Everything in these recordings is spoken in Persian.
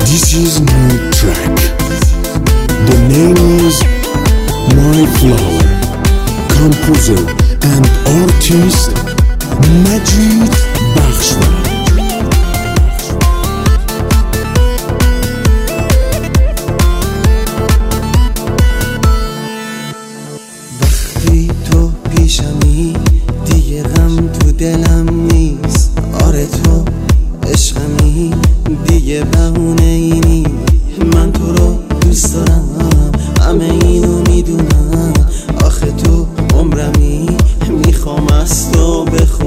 This is my track. The name is My Flower. Composer and artist Majid Bakhshwar. وقتی تو پیشمی دیگه غم تو دلم نیست. آره تو عشقمی دیگه بهونه اینی. من تو رو دوست دارم، همه اینو میدونم. آخه تو عمرمی میخوام از تو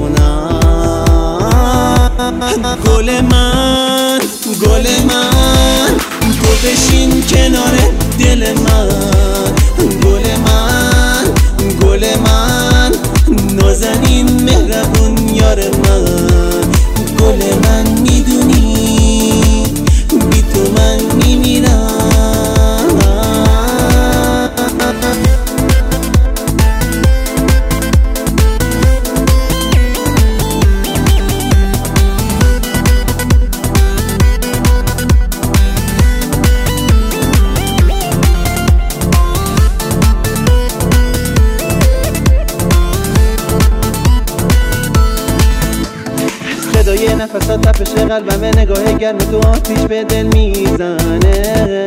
بخونم. گل من گل من تو بشین کنار دل من. گل من گل من نازنین مهربون یار من. گل من میدونی بی تو من میمیرم. صدای نفسات تپش قلبم، نگاه گرم تو آتیش به دل میزنه.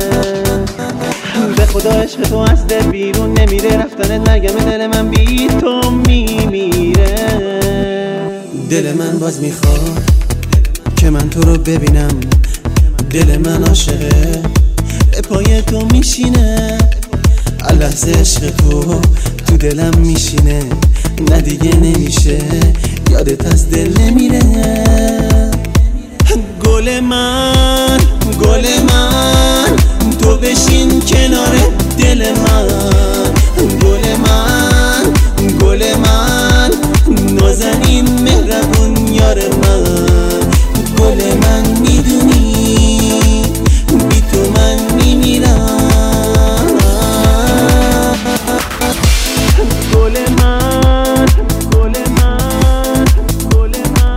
به خدا عشق تو از دل بیرون نمیره. رفتنت مرگم، دل من بی تو میمیره. دل من باز میخواد که من تو رو ببینم. دل من عاشقه به پای تو میشینه. لحظه عشق تو دلم میشینه. نه دیگه نمیشه یادت از دل نمیره. گل من گل من تو بشین کنار دل من. گل من گل من نازنین مهربون یار من. گل من میدونی بی تو من میمیرم. گل من گل من گل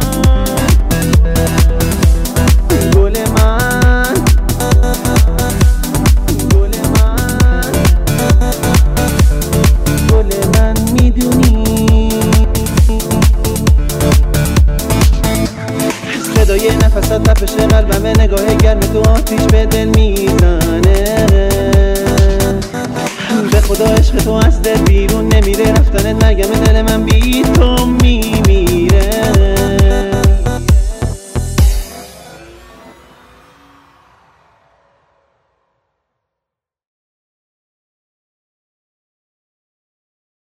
من گل من گل من گل من میدونی. صدای نفسات تپش قلبم، نگاه گرم تو آتیش به دل میزنه. به خدا عشق تو از دل بیرون نمیره. رفتنت مرگم، دل من بی تو میمیره.